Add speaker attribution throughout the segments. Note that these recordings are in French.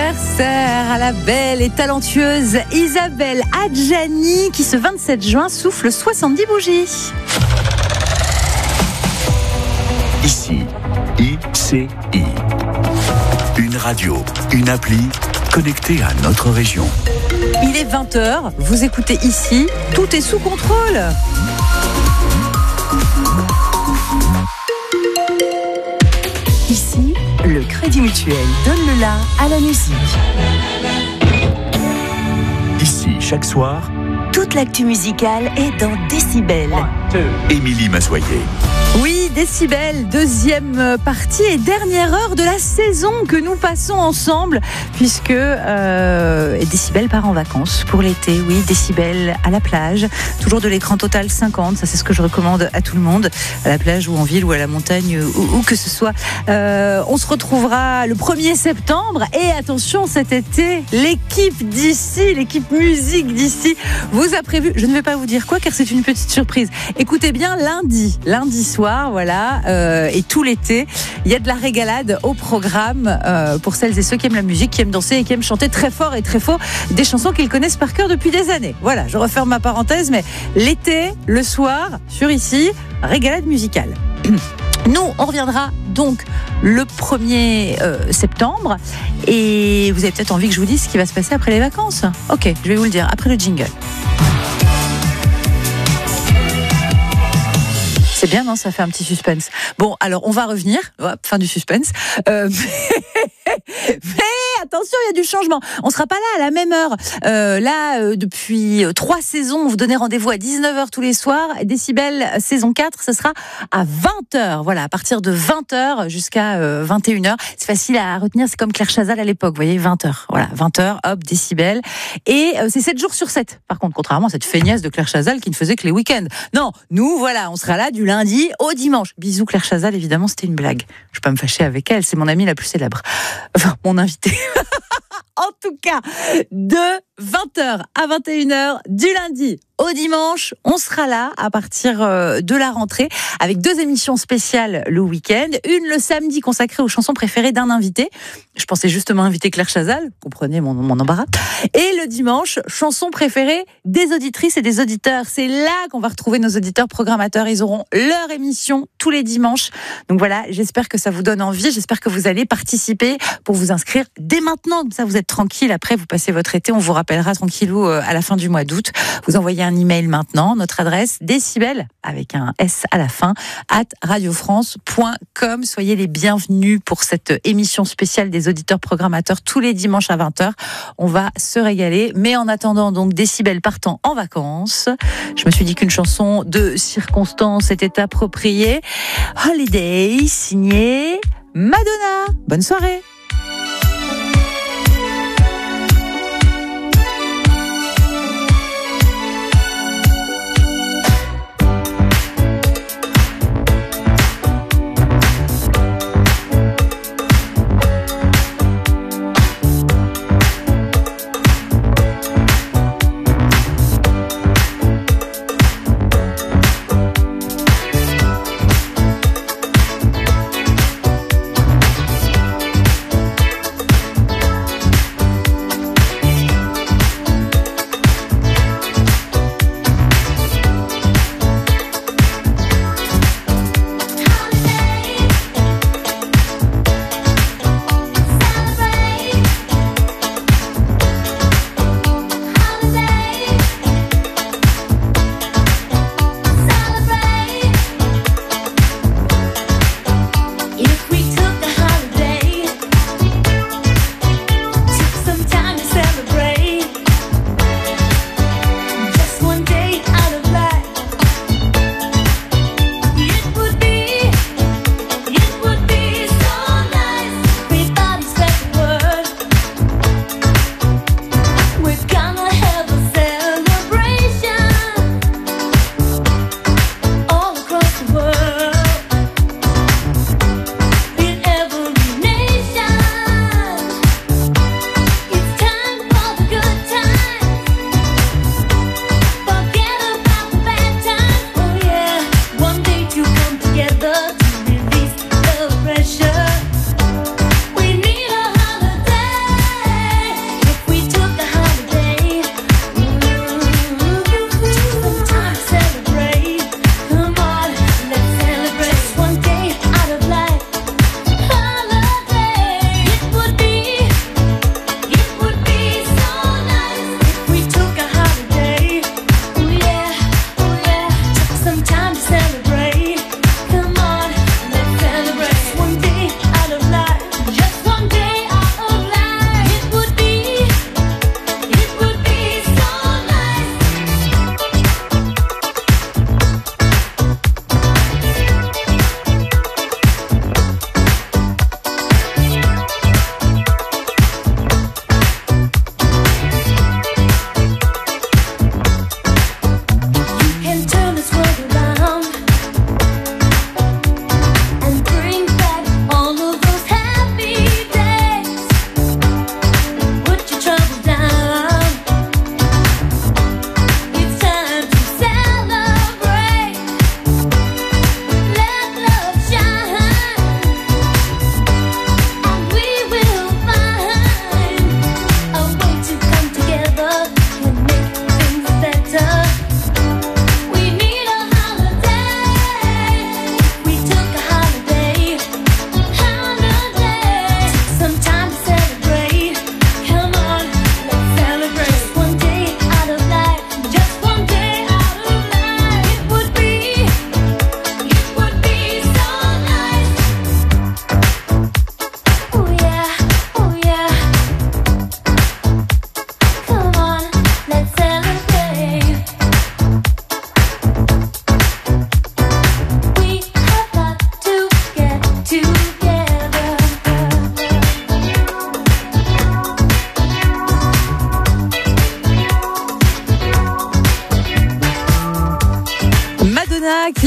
Speaker 1: anniversaire à la belle et talentueuse Isabelle Adjani qui ce 27 juin souffle 70 bougies.
Speaker 2: Ici, ICI. Une radio, une appli connectée à notre région.
Speaker 1: Il est 20h, vous écoutez ici, tout est sous contrôle.
Speaker 3: Ici, le Crédit Mutuel donne le la à la musique.
Speaker 2: Ici, chaque soir,
Speaker 3: Toute l'actu musicale est dans Décibel.
Speaker 2: Émilie Massoyer.
Speaker 1: Oui, Décibel, deuxième partie et dernière heure de la saison que nous passons ensemble, puisque Décibel part en vacances pour l'été. Oui, Décibel à la plage, toujours de l'écran total 50, ça c'est ce que je recommande à tout le monde, à la plage ou en ville ou à la montagne, où que ce soit. On se retrouvera le 1er septembre et attention, cet été, l'équipe d'ici, l'équipe musique d'ici, vous a prévu, je ne vais pas vous dire quoi car c'est une petite surprise. Écoutez bien, lundi soir, voilà, et tout l'été, il y a de la régalade au programme pour celles et ceux qui aiment la musique, qui aiment danser et qui aiment chanter très fort et très faux des chansons qu'ils connaissent par cœur depuis des années. Voilà, je referme ma parenthèse, mais l'été, le soir, sur ici, régalade musicale. Nous, on reviendra donc le 1er septembre et vous avez peut-être envie que je vous dise ce qui va se passer après les vacances. Ok, je vais vous le dire après le jingle. C'est bien, non? Ça fait un petit suspense. Bon, alors on va revenir. Hop, fin du suspense. Mais attention, il y a du changement. On sera pas là à la même heure. Depuis 3 saisons, on vous donnait rendez-vous à 19h tous les soirs. Décibel saison 4, ce sera à 20h. Voilà, à partir de 20h jusqu'à 21h. C'est facile à retenir, c'est comme Claire Chazal à l'époque, vous voyez, 20h. Voilà, 20h, hop, Décibel. Et c'est 7 jours sur 7. Par contre, contrairement à cette feignasse de Claire Chazal qui ne faisait que les week-ends. Non, nous, voilà, on sera là du lundi au dimanche. Bisous Claire Chazal, évidemment, c'était une blague. Je ne vais pas me fâcher avec elle, c'est mon amie la plus célèbre. Enfin, mon invité. En tout cas, de 20h à 21h du lundi au dimanche, on sera là à partir de la rentrée avec 2 émissions spéciales le week-end. Une le samedi consacrée aux chansons préférées d'un invité. Je pensais justement inviter Claire Chazal, comprenez mon embarras. Et le dimanche, chansons préférées des auditrices et des auditeurs. C'est là qu'on va retrouver nos auditeurs programmateurs. Ils auront leur émission tous les dimanches. Donc voilà, j'espère que ça vous donne envie. J'espère que vous allez participer pour vous inscrire dès maintenant. Comme ça, vous êtes tranquille. Après, vous passez votre été. On vous rappellera tranquillou à la fin du mois d'août. Vous envoyez un email maintenant. Notre adresse, décibel, avec un S à la fin, @radiofrance.com. Soyez les bienvenus pour cette émission spéciale des auditeurs programmateurs tous les dimanches à 20h. On va se régaler. Mais en attendant, donc, Décibel partant en vacances, je me suis dit qu'une chanson de circonstance était appropriée. Holiday, signé Madonna. Bonne soirée.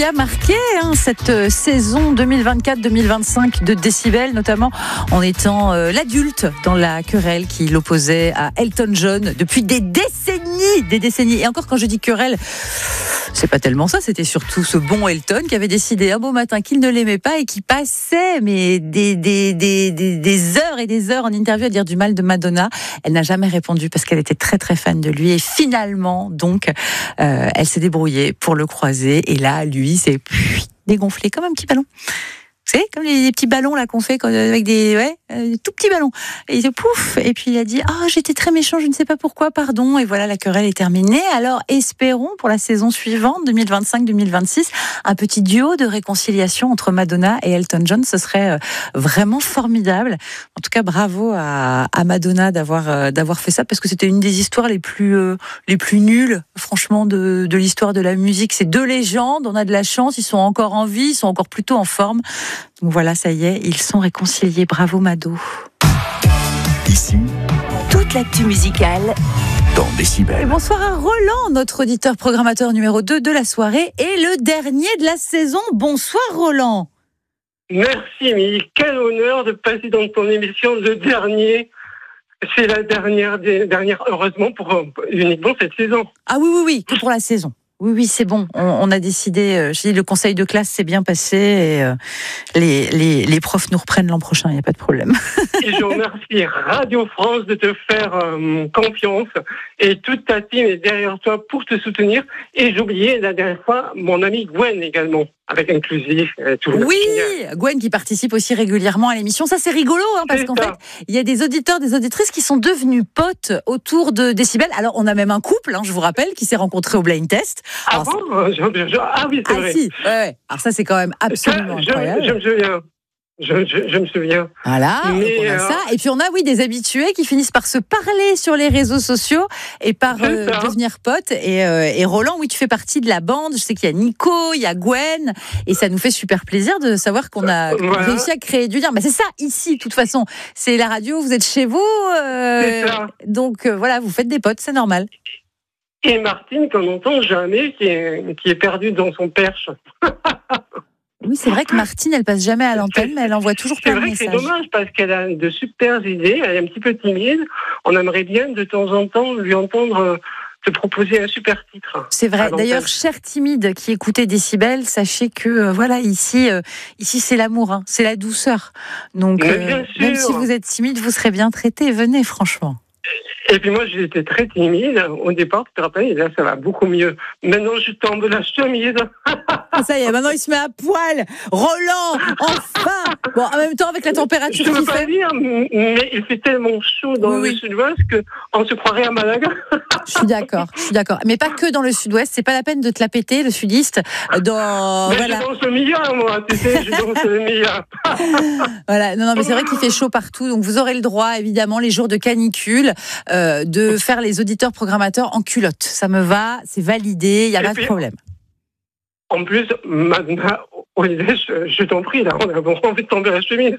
Speaker 1: qui a marqué cette saison 2024-2025 de Décibel, notamment en étant l'adulte dans la querelle qui l'opposait à Elton John depuis des décennies. Et encore, quand je dis querelle, c'est pas tellement ça, c'était surtout ce bon Elton qui avait décidé un beau matin qu'il ne l'aimait pas et qui passait des heures et des heures en interview à dire du mal de Madonna. Elle n'a jamais répondu parce qu'elle était très très fan de lui, et finalement donc elle s'est débrouillée pour le croiser, et là lui s'est dégonflé comme un petit ballon. Vous savez, comme les petits ballons là qu'on fait avec des tout petits ballons. Et il se pouf, et puis il a dit j'étais très méchant, je ne sais pas pourquoi, pardon. Et voilà, la querelle est terminée. Alors espérons pour la saison suivante, 2025-2026, un petit duo de réconciliation entre Madonna et Elton John. Ce serait vraiment formidable. En tout cas, bravo à Madonna d'avoir fait ça, parce que c'était une des histoires les plus nulles, franchement, de l'histoire de la musique. C'est deux légendes, on a de la chance, ils sont encore en vie, ils sont encore plutôt en forme. Donc voilà, ça y est, ils sont réconciliés. Bravo Mado.
Speaker 2: Ici,
Speaker 3: Toute l'actu musicale
Speaker 2: dans
Speaker 1: Et
Speaker 2: Décibel.
Speaker 1: bonsoir à Roland, notre auditeur programmateur numéro 2 de la soirée et le dernier de la saison. Bonsoir Roland.
Speaker 4: Merci, Émilie. Quel honneur de passer dans ton émission le dernier. C'est la dernière des dernières, heureusement, pour uniquement cette saison.
Speaker 1: Ah oui, que pour la saison. Oui, c'est bon. On a décidé, le conseil de classe s'est bien passé, et les profs nous reprennent l'an prochain, il n'y a pas de problème.
Speaker 4: Et je remercie Radio France de te faire confiance, et toute ta team est derrière toi pour te soutenir. Et j'oubliais la dernière fois mon ami Gwen également, avec Inclusif.
Speaker 1: Oui, Gwen qui participe aussi régulièrement à l'émission. Ça, c'est rigolo, parce qu'en fait, il y a des auditeurs, des auditrices qui sont devenus potes autour de Décibel. Alors, on a même un couple, je vous rappelle, qui s'est rencontré au Blind Test.
Speaker 4: Ah bon ? Ah oui, c'est vrai.
Speaker 1: Si, ouais. Alors ça, c'est quand même absolument incroyable.
Speaker 4: Je me souviens. Je me souviens.
Speaker 1: Voilà, donc on a ça. Et puis on a, des habitués qui finissent par se parler sur les réseaux sociaux et par devenir potes. Et Roland, oui, tu fais partie de la bande. Je sais qu'il y a Nico, il y a Gwen, et ça nous fait super plaisir de savoir qu'on a réussi à créer du lien. C'est ça, ici, de toute façon. C'est la radio, vous êtes chez vous.
Speaker 4: C'est ça.
Speaker 1: Donc voilà, vous faites des potes, c'est normal.
Speaker 4: Et Martine, qu'on n'entend jamais, qui est perdue dans son perche.
Speaker 1: Oui, c'est vrai que Martine, elle passe jamais à l'antenne, mais elle envoie toujours plein de messages.
Speaker 4: C'est vrai que c'est dommage, parce qu'elle a de super idées, elle est un petit peu timide. On aimerait bien, de temps en temps, lui entendre te proposer un super titre.
Speaker 1: C'est vrai. D'ailleurs, chère timide qui écoutait Décibel, sachez que ici c'est l'amour, c'est la douceur. Donc même si vous êtes timide, vous serez bien traité. Venez, franchement.
Speaker 4: Et puis moi, j'étais très timide au départ, tu te rappelles, et là, ça va beaucoup mieux. Maintenant, je tombe la chemise.
Speaker 1: Ça y est, maintenant, il se met à poil. Roland, enfin. Bon, en même temps, avec la température
Speaker 4: qu'il fait... Je ne
Speaker 1: peux
Speaker 4: pas dire, mais il fait tellement chaud dans le sud-ouest qu'on se croirait à Malaga.
Speaker 1: Je suis d'accord. Mais pas que dans le sud-ouest, c'est pas la peine de te la péter, le sudiste.
Speaker 4: Mais je danse le Mia, moi, tu sais, je danse le Mia.
Speaker 1: Voilà, non, mais c'est vrai qu'il fait chaud partout, donc vous aurez le droit, évidemment, les jours de canicule, de faire les auditeurs programmateurs en culotte. Ça me va, c'est validé, il n'y a pas de problème.
Speaker 4: En plus, Madonna, je t'en prie, là, on a envie de tomber la chemise.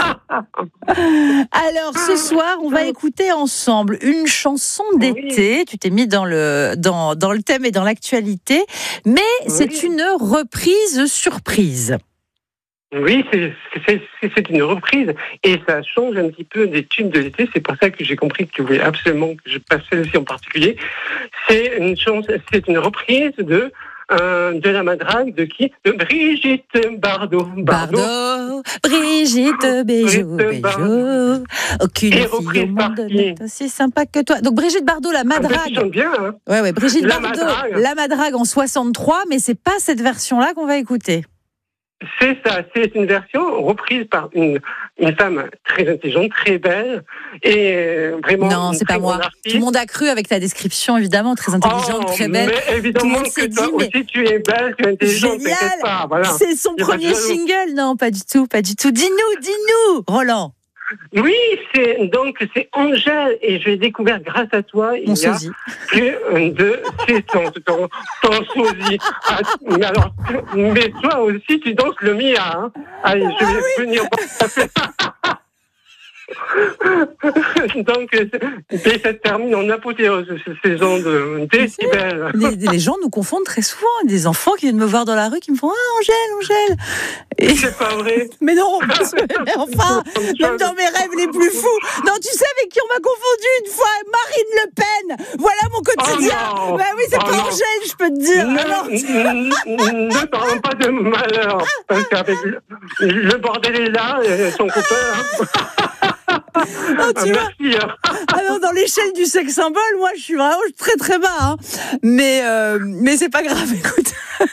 Speaker 1: Alors, ce soir, on va écouter ensemble une chanson d'été. Oui. Tu t'es mis dans le thème et dans l'actualité, mais c'est une reprise surprise.
Speaker 4: Oui, c'est une reprise, et ça change un petit peu des tubes de l'été. C'est pour ça que j'ai compris que tu voulais absolument que je passe celle-ci en particulier. C'est une reprise de la madrague de qui ? De Brigitte Bardot.
Speaker 1: Brigitte Béjot. Aucune fille au monde n'est aussi sympa que toi. Donc Brigitte Bardot, la madrague.
Speaker 4: Tu chantes bien, hein ?
Speaker 1: Ouais, Brigitte Bardot, la madrague en 63, mais c'est pas cette version-là qu'on va écouter.
Speaker 4: C'est ça, c'est une version reprise par une femme très intelligente, très belle, et vraiment...
Speaker 1: Non, c'est pas moi. Tout le monde a cru avec ta description, évidemment, très intelligente, très belle.
Speaker 4: Mais évidemment que toi aussi, tu es belle, tu es intelligente, t'inquiète pas, voilà.
Speaker 1: C'est son premier single, non, pas du tout. Dis-nous, Roland.
Speaker 4: Oui, c'est Angèle, et je l'ai découvert grâce à toi il y a plus de 7 ans. Ton sosie. Mais toi aussi, tu danses le Mia. Hein. Allez, je vais venir. Donc, et ça termine en apothéose, cette saison de décibels.
Speaker 1: Les gens nous confondent très souvent. Des enfants qui viennent me voir dans la rue qui me font « Ah, Angèle !» Et...
Speaker 4: C'est pas vrai.
Speaker 1: Mais non, mais enfin, même dans mes rêves les plus fous. Non, tu sais avec qui on m'a confondu une fois? Marine Le Pen. Voilà mon quotidien.
Speaker 4: Oh
Speaker 1: bah oui, c'est pas Angèle, je peux te dire.
Speaker 4: Ne parlons pas de malheur. Parce qu'avec le bordel est là, son copain.
Speaker 1: Oh, tu vois.
Speaker 4: Merci.
Speaker 1: Alors, dans l'échelle du sex symbole, moi, je suis vraiment très très bas. Hein. Mais c'est pas grave, écoute.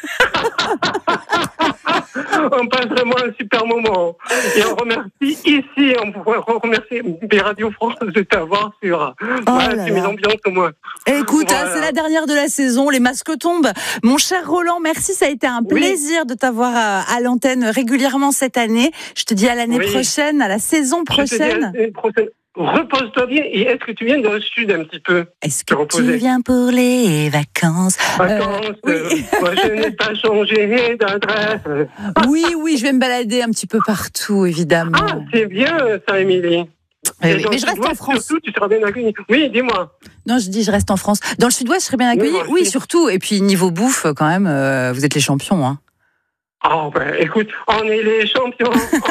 Speaker 4: On passe vraiment un super moment. Et on remercie ici, on remercie Radio France de t'avoir sur mes ambiances au moins.
Speaker 1: Écoute,
Speaker 4: voilà.
Speaker 1: C'est la dernière de la saison, les masques tombent. Mon cher Roland, merci, ça a été un plaisir de t'avoir à l'antenne régulièrement cette année. Je te dis à l'année prochaine, à la saison prochaine.
Speaker 4: Repose-toi bien. Et est-ce que tu viens dans le sud un petit peu?
Speaker 1: Est-ce que tu viens pour les vacances?
Speaker 4: Oui. Moi, je n'ai pas changé d'adresse.
Speaker 1: Oui, je vais me balader un petit peu partout, évidemment.
Speaker 4: Ah, c'est bien ça, Émilie.
Speaker 1: Mais je reste en France.
Speaker 4: Surtout, tu seras bien accueillie. Oui, dis-moi.
Speaker 1: Non, je dis, je reste en France. Dans le sud-ouest, je serai bien accueillie. Oui, surtout. Et puis, niveau bouffe, quand même, vous êtes les champions. Hein.
Speaker 4: Oh, ben, écoute, on est les champions.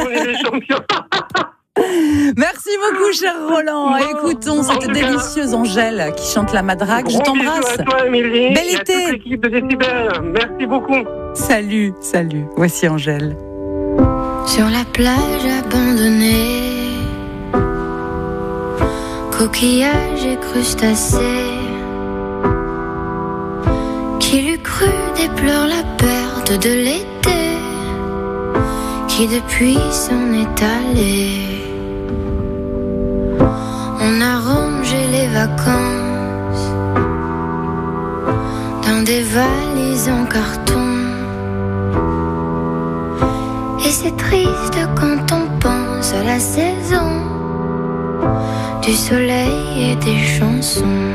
Speaker 1: Merci beaucoup, cher Roland. Écoutons cette délicieuse Angèle qui chante la madrague. Je t'embrasse.
Speaker 4: À toi, Émilie.
Speaker 1: Bel été.
Speaker 4: À toute l'équipe de Décibel. Merci beaucoup.
Speaker 1: Salut. Voici Angèle.
Speaker 5: Sur la plage abandonnée, coquillages et crustacés, qui l'eût cru déplore la perte de l'été, qui depuis s'en est allé. On a rangé les vacances dans des valises en carton. Et c'est triste quand on pense à la saison du soleil et des chansons.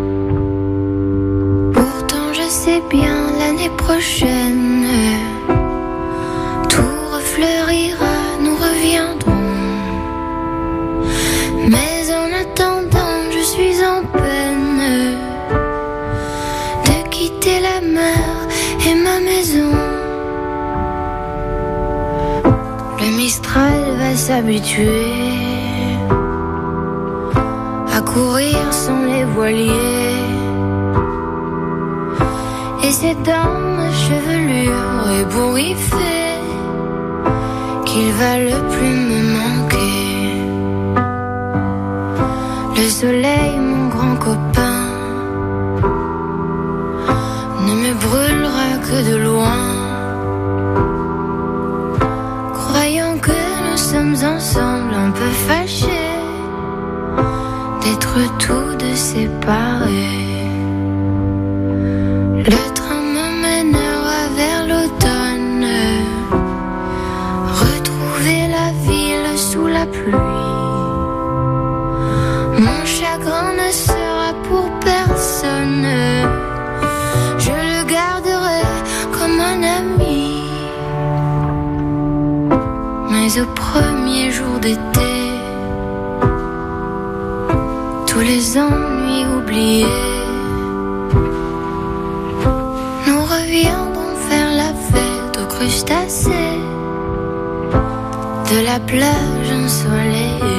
Speaker 5: Pourtant je sais bien l'année prochaine tout refleurira, nous reviendrons. Mais en attendant je suis en peine de quitter la mer et ma maison. Le Mistral va s'habituer à courir sans les voiliers, et c'est dans ma chevelure ébouriffée qu'il va le plus me manquer. Le soleil, mon grand copain, ne me brûlera que de loin, croyant que nous sommes ensemble un peu fâchés d'être tous deux séparés. Le train me mènera vers l'automne, retrouver la ville sous la pluie. Mon chagrin ne sera pour personne, je le garderai comme un ami. Mais au premier jour d'été, tous les ennuis oubliés, nous reviendrons faire la fête aux crustacés de la plage ensoleillée.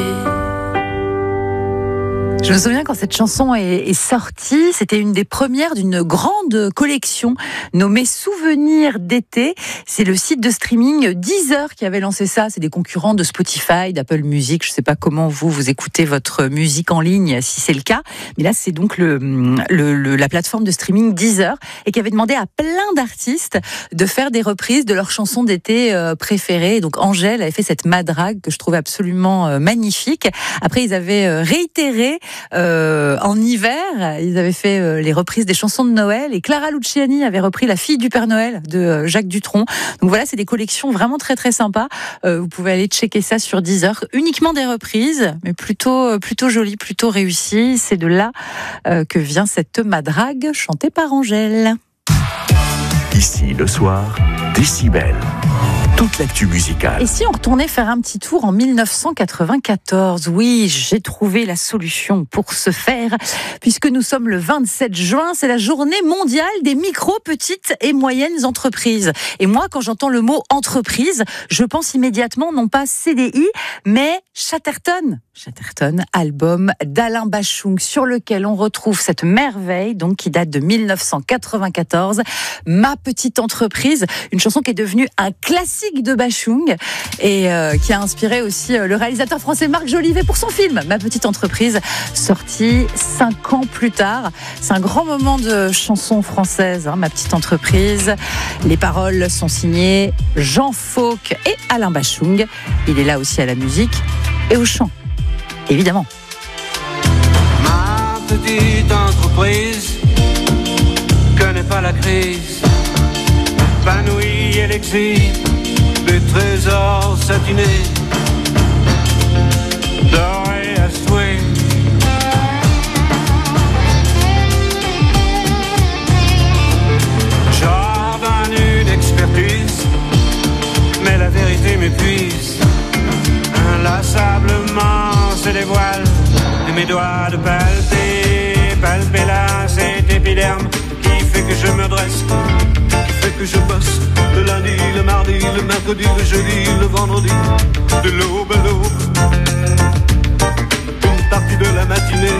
Speaker 1: Je me souviens quand cette chanson est sortie, c'était une des premières d'une grande collection nommée Souvenirs d'été. C'est le site de streaming Deezer qui avait lancé ça. C'est des concurrents de Spotify, d'Apple Music. Je ne sais pas comment vous écoutez votre musique en ligne, si c'est le cas. Mais là, c'est donc la plateforme de streaming Deezer et qui avait demandé à plein d'artistes de faire des reprises de leurs chansons d'été préférées. Donc Angèle avait fait cette madrague que je trouvais absolument magnifique. Après, ils avaient réitéré en hiver, ils avaient fait les reprises des chansons de Noël et Clara Luciani avait repris La fille du Père Noël de Jacques Dutronc. Donc voilà, c'est des collections vraiment très très sympas. Vous pouvez aller checker ça sur Deezer. Uniquement des reprises, mais plutôt jolies, plutôt réussies. C'est de là que vient cette madrague chantée par Angèle.
Speaker 2: Ici le soir, Décibel. toute l'actu musicale.
Speaker 1: Et si on retournait faire un petit tour en 1994? Oui, j'ai trouvé la solution pour ce faire, puisque nous sommes le 27 juin, c'est la journée mondiale des micro, petites et moyennes entreprises. Et moi, quand j'entends le mot entreprise, je pense immédiatement non pas CDI, mais Chatterton. Chatterton, album d'Alain Bashung, sur lequel on retrouve cette merveille, donc qui date de 1994, Ma petite entreprise, une chanson qui est devenue un classique de Bashung et qui a inspiré aussi le réalisateur français Marc Jolivet pour son film Ma petite entreprise, sorti 5 ans plus tard. C'est un grand moment de chanson française, Ma petite entreprise. Les paroles sont signées Jean Fauque et Alain Bashung. Il est là aussi à la musique et au chant, évidemment.
Speaker 6: Ma petite entreprise connaît pas la crise, épanouie et l'exhibe des trésors satinés, dorés à souhait. J'ordonne une expertise, mais la vérité m'épuise. Inlassablement se dévoile de mes doigts de palper là cet épiderme qui fait que je me dresse, qui fait que je bosse le lundi, le mardi, le mercredi, le jeudi, le vendredi, de l'aube à l'aube, une partie de la matinée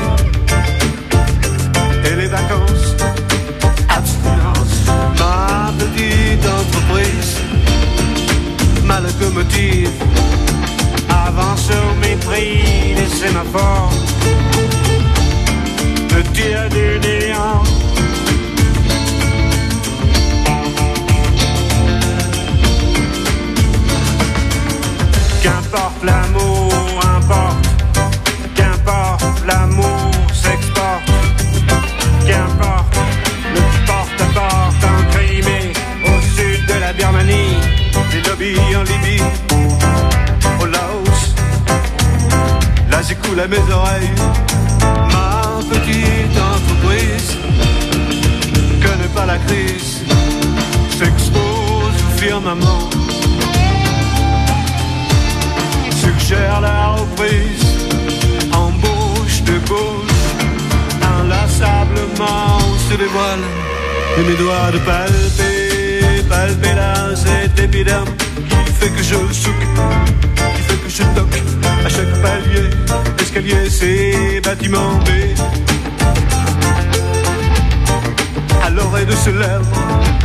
Speaker 6: et les vacances, abstinence. Ma petite entreprise, ma locomotive avance au mépris des sémaphores, me tire du néant. Qu'importe l'amour importe, qu'importe l'amour s'exporte, qu'importe le porte-à-porte en Crimée, au sud de la Birmanie, des lobbies en Libye, au Laos, là j'écoule à mes oreilles. Ma petite entreprise connaît pas la crise, s'expose au firmament, suggère la reprise, embauche de gauche, inlassablement se dévoile et mes doigts de palper là cet épiderme qui fait que je souque, qui fait que je toque à chaque palier, escalier, ces bâtiments B. À l'oreille de ce lèvre,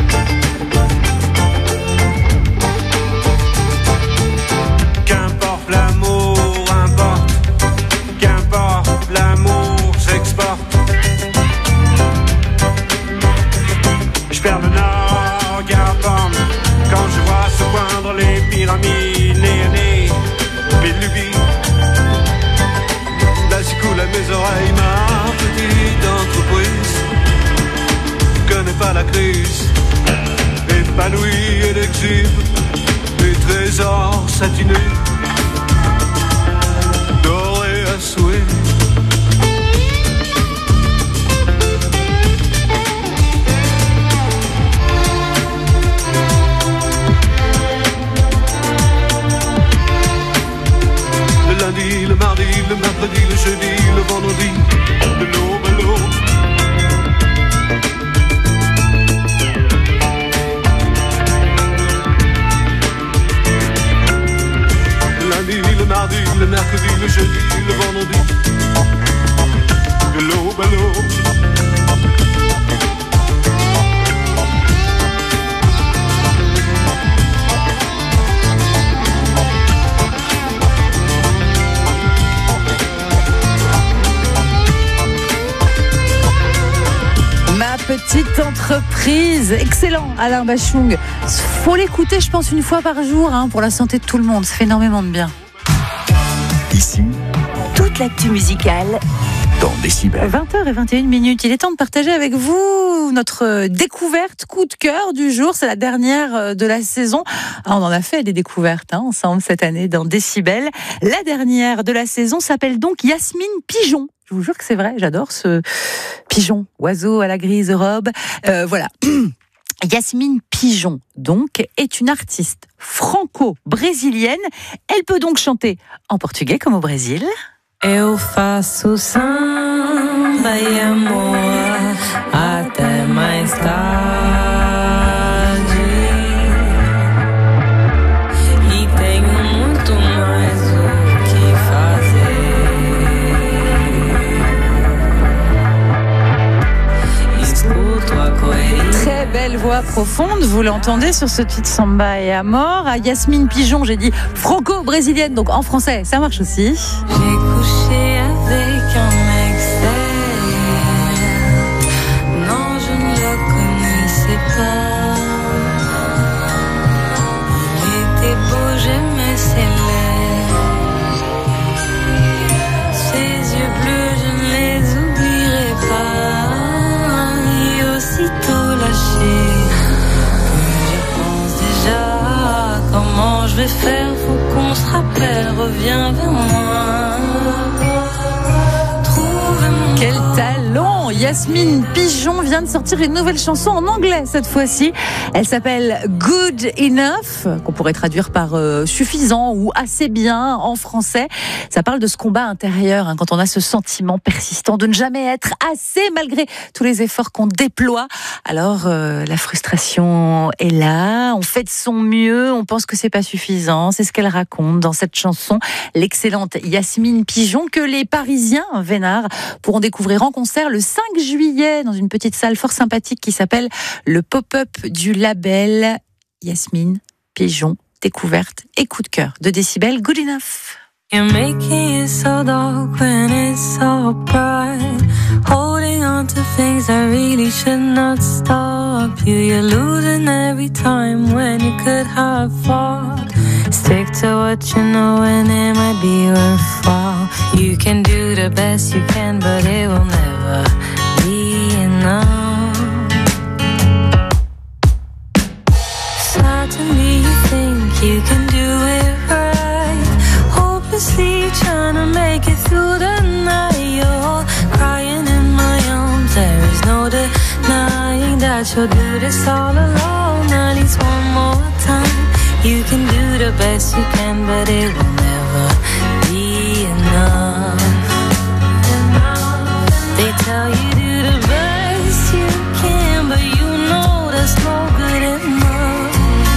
Speaker 6: qu'importe l'amour importe, qu'importe l'amour s'exporte. Je perds le nord, Garpam, quand je vois se poindre les pyramides, néannées, les lubies. Là j'écoule à mes oreilles, ma petite entreprise connaît pas la crise, épanouie et exhibe des trésors satinés, dorés à souhait. Le lundi, le mardi, le mercredi, le jeudi, le vendredi, de l'aube à l'aube. Le lundi, le mardi, le mercredi, le jeudi, le vendredi, de l'aube à l'aube.
Speaker 1: Petite entreprise, excellent Alain Bashung. Faut l'écouter, je pense, une fois par jour pour la santé de tout le monde. Ça fait énormément de bien.
Speaker 2: Ici,
Speaker 3: toute l'actu musicale
Speaker 2: dans Décibel.
Speaker 1: 20h21. Il est temps de partager avec vous notre découverte coup de cœur du jour. C'est la dernière de la saison. On en a fait des découvertes ensemble cette année dans Décibel. La dernière de la saison s'appelle donc Yasmine Pigeon. Je vous jure que c'est vrai, j'adore ce pigeon, oiseau à la grise robe. Voilà. Yasmine Pigeon, donc, est une artiste franco-brésilienne. Elle peut donc chanter en portugais comme au Brésil.
Speaker 7: Eu faço samba e amor até mais tarde. E tenho muito mais o que fazer. Escuto a correria.
Speaker 1: Très belle voix profonde, vous l'entendez sur ce titre Samba et Amor. À Yasmine Pigeon, j'ai dit franco-brésilienne, donc en français, ça marche aussi.
Speaker 7: J'ai couché avec un mec sérieux. Non, je ne le connaissais pas. Il était beau, j'aimais ses lèvres. Ses yeux bleus, je ne les oublierai pas. Et aussitôt lâché, je pense déjà comment je vais faire. Faut qu'on se rappelle, reviens vers moi.
Speaker 1: Quel talent! Yasmine Pigeon vient de sortir une nouvelle chanson en anglais cette fois-ci. Elle s'appelle Good Enough, qu'on pourrait traduire par suffisant ou assez bien en français. Ça parle de ce combat intérieur, quand on a ce sentiment persistant de ne jamais être assez malgré tous les efforts qu'on déploie. Alors la frustration est là, on fait de son mieux, on pense que c'est pas suffisant. C'est ce qu'elle raconte dans cette chanson. L'excellente Yasmine Pigeon que les Parisiens vénards pourront découvrir en concert le 5 juillet dans une petite salle fort sympathique qui s'appelle le pop-up du label Yasmine Pigeon, découverte et coup de cœur de Décibel. Good Enough.
Speaker 7: You're making it so dark when it's so bright. Holding on to things that really should not stop you. You're losing every time when you could have fought. Stick to what you know and it might be worthwhile. You can do the best you can, but it will never be enough. Certainly you think you can do it right. Hopelessly trying to make it through the night. You're crying in my arms. There is no denying that you'll do this all alone. At least one more time. You can do the best you can, but it will never be enough. They tell you do the best you can, but you know that's no good enough.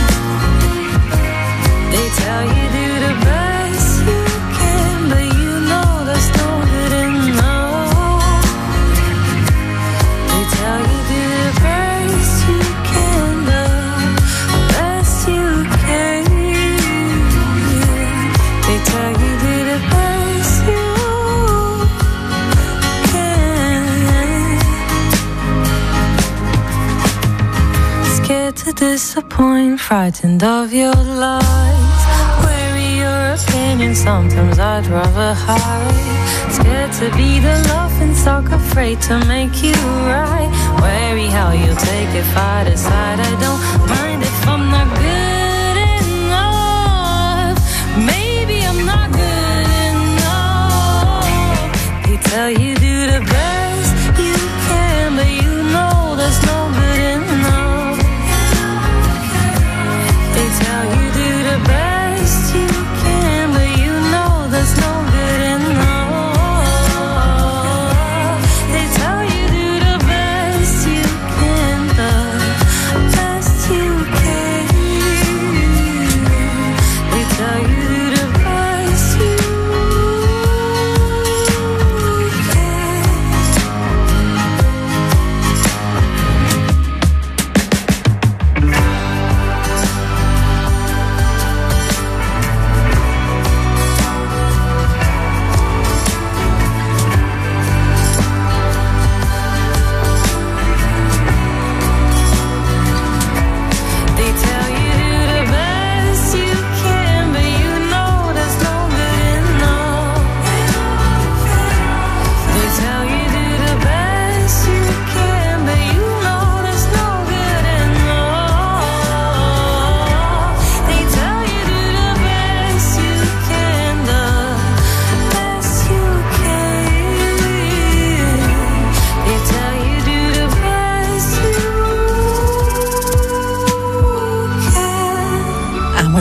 Speaker 7: They tell you do the best you can, but you know that's no good enough. They tell you do the best you can, the best you can. They tell you do the best you can. Scared to disappoint, frightened of your lies. Query your opinion, sometimes I'd rather hide. Scared to be the laughing stock, afraid to make you right. Wary how you'll take if I decide I don't mind if I'm not good enough. Maybe I'm not good enough. They tell you do the best you can, but you know that's no good enough. They tell you do the best you can, but you know that's no good enough. They tell you do the best you can, the best you can. They tell you do the best you can.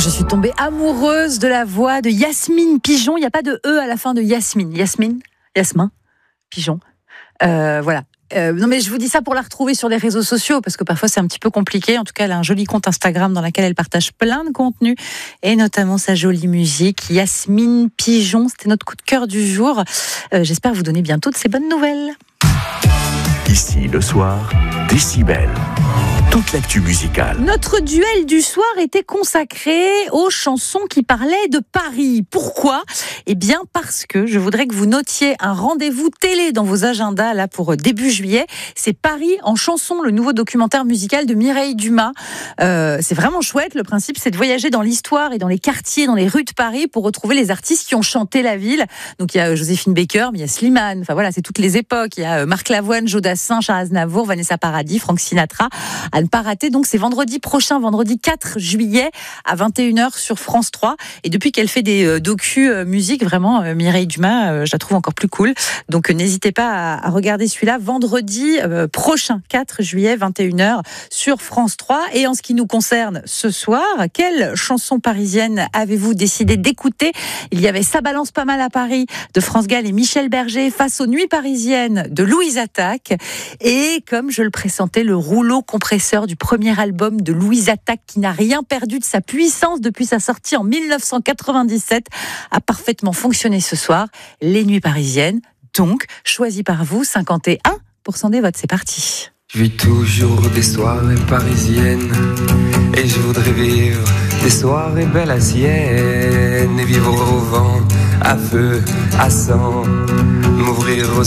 Speaker 1: Je suis tombée amoureuse de la voix de Yasmine Pigeon. Il n'y a pas de E à la fin de Yasmine. Yasmin Pigeon. Voilà. Non mais je vous dis ça pour la retrouver sur les réseaux sociaux parce que parfois c'est un petit peu compliqué. En tout cas, elle a un joli compte Instagram dans lequel elle partage plein de contenus et notamment sa jolie musique. Yasmine Pigeon, c'était notre coup de cœur du jour. J'espère vous donner bientôt de ces bonnes nouvelles.
Speaker 2: Ici, le soir, Décibel. Toute l'actu musicale.
Speaker 1: Notre duel du soir était consacré aux chansons qui parlaient de Paris. Pourquoi ? Eh bien parce que je voudrais que vous notiez un rendez-vous télé dans vos agendas là pour début juillet. C'est Paris en chanson, le nouveau documentaire musical de Mireille Dumas. C'est vraiment chouette. Le principe, c'est de voyager dans l'histoire et dans les quartiers, dans les rues de Paris pour retrouver les artistes qui ont chanté la ville. Donc il y a Joséphine Baker, mais il y a Slimane. Enfin voilà, c'est toutes les époques. Il y a Marc Lavoine, Joe Dassin, Charles Aznavour, Vanessa Paradis, Frank Sinatra. À ne pas rater, donc c'est vendredi prochain, vendredi 4 juillet à 21h sur France 3. Et depuis qu'elle fait des docu-musique, vraiment, Mireille Dumas, je la trouve encore plus cool. Donc n'hésitez pas à regarder celui-là vendredi prochain, 4 juillet, 21h sur France 3. Et en ce qui nous concerne ce soir, quelle chanson parisienne avez-vous décidé d'écouter ? Il y avait Ça balance pas mal à Paris de France Gall et Michel Berger face aux Nuits parisiennes de Louise Attaque. Et comme je le pressentais, le rouleau compresseur du premier album de Louise Attaque qui n'a rien perdu de sa puissance depuis sa sortie en 1997 a parfaitement fonctionné ce soir. Les Nuits parisiennes, donc choisi par vous, 51% des votes, c'est parti.
Speaker 8: Je vis toujours des soirées parisiennes et je voudrais vivre des soirées belles à sienne et vivre au vent, à feu, à sang, m'ouvrir au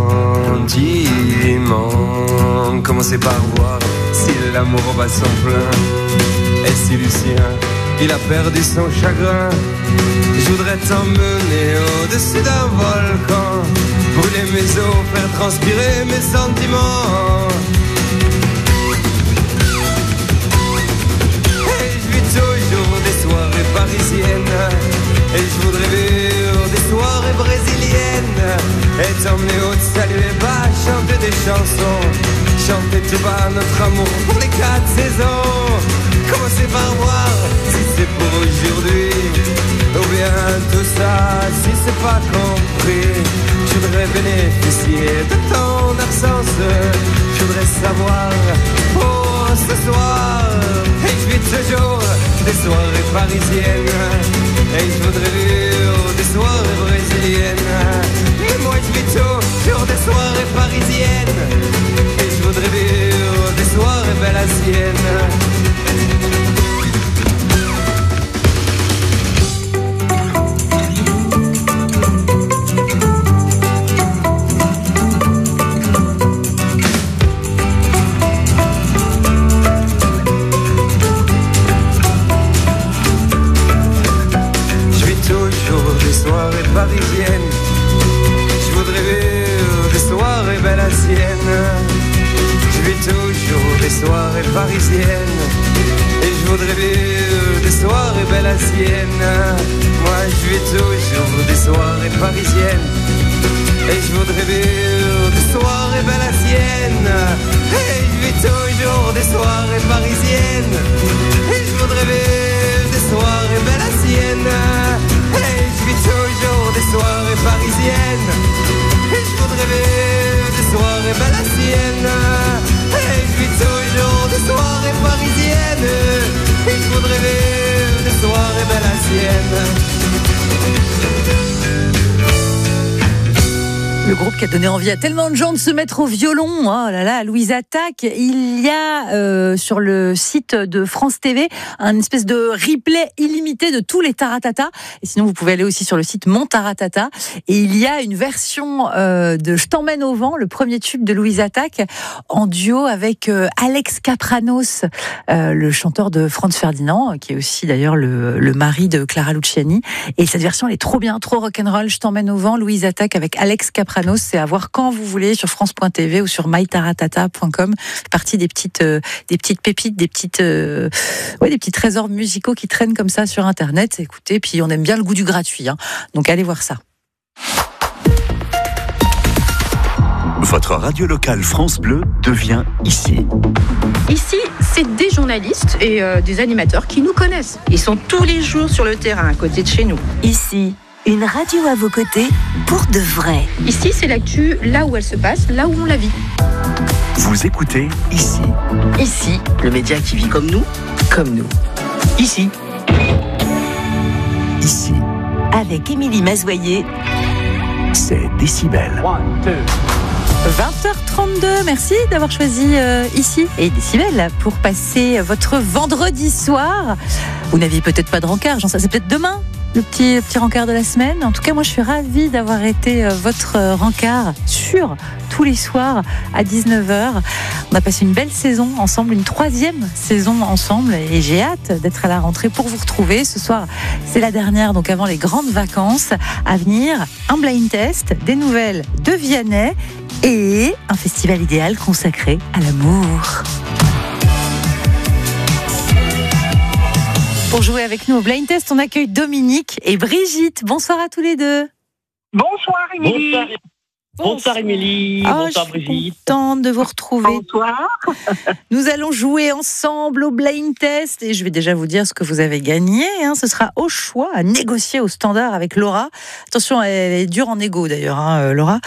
Speaker 8: sentiment, commencer par voir si l'amour bat son plein et si Lucien il a perdu son chagrin. Je voudrais t'emmener au-dessus d'un volcan, brûler mes os, faire transpirer mes sentiments. Et je vis toujours des soirées parisiennes et je voudrais vivre des soirées brésiliennes et t'emmener au salut et bas, chanter des chansons, chanter tout bas notre amour pour les 4 saisons. Commencer par voir si c'est pour aujourd'hui ou bien tout ça si c'est pas compris. Je voudrais bénéficier de ton absence, je voudrais savoir pour ce soir. Et je vis toujours des soirées parisiennes et je voudrais vivre des soirées brésiliennes. Mais moi je vis toujours des soirées parisiennes et je voudrais vivre des soirées belles à sienne. Parisienne, je voudrais vivre des soirées belles à sienne. Je vis toujours des soirées parisiennes et je voudrais vivre des soirées belles à sienne. Moi je vis toujours des soirées parisiennes et je voudrais vivre des soirées belles à sienne. Et je vis toujours des soirées parisiennes et je voudrais vivre des soirées belles à sienne. Et je vis toujours des soirées parisiennes et je voudrais vivre des soirées belles à sienne. Et je vis toujours des soirées parisiennes et je voudrais vivre des soirées belles à sienne.
Speaker 1: Le groupe qui a donné envie à tellement de gens de se mettre au violon. Oh là là, Louise Attaque. Il y a sur le site de France TV un espèce de replay illimité de tous les Taratata. Et sinon, vous pouvez aller aussi sur le site Mon Taratata. Et il y a une version de Je t'emmène au vent, le premier tube de Louise Attaque, en duo avec Alex Kapranos, le chanteur de Franz Ferdinand, qui est aussi d'ailleurs le mari de Clara Luciani. Et cette version, elle est trop bien, trop rock'n'roll. Je t'emmène au vent, Louise Attaque avec Alex Kapranos. C'est à voir quand vous voulez sur France.tv ou sur mytaratata.com. C'est partie des petites pépites, des petits trésors musicaux qui traînent comme ça sur Internet. Écoutez, puis on aime bien le goût du gratuit, hein. Donc allez voir ça.
Speaker 2: Votre radio locale France Bleu devient ici.
Speaker 9: Ici, c'est des journalistes et des animateurs qui nous connaissent. Ils sont tous les jours sur le terrain à côté de chez nous.
Speaker 3: Ici, une radio à vos côtés pour de vrai.
Speaker 9: Ici, c'est l'actu là où elle se passe, là où on la vit.
Speaker 2: Vous écoutez ici.
Speaker 10: Ici, le média qui vit comme nous. Ici.
Speaker 2: Ici,
Speaker 3: Avec Émilie Mazoyer,
Speaker 2: c'est Décibel.
Speaker 1: 20h32, merci d'avoir choisi ici et Décibel pour passer votre vendredi soir. Vous n'aviez peut-être pas de rencard, j'en sais, c'est peut-être demain le petit rencard de la semaine. En tout cas, moi je suis ravie d'avoir été votre rencard sûr tous les soirs à 19h. On a passé une belle saison ensemble, une 3e saison ensemble et j'ai hâte d'être à la rentrée pour vous retrouver. Ce soir, c'est la dernière, donc avant les grandes vacances à venir, un blind test, des nouvelles de Vianney et un festival idéal consacré à l'amour. Pour jouer avec nous au blind test, on accueille Dominique et Brigitte. Bonsoir à tous les deux.
Speaker 11: Bonsoir Émilie.
Speaker 12: Bonsoir Émilie, bonsoir
Speaker 1: Brigitte.
Speaker 12: Brigitte.
Speaker 1: Contente de vous retrouver.
Speaker 11: Bonsoir.
Speaker 1: Nous allons jouer ensemble au blind test et je vais déjà vous dire ce que vous avez gagné. Ce sera au choix, à négocier au standard avec Laura. Attention, elle est dure en égo d'ailleurs, Laura.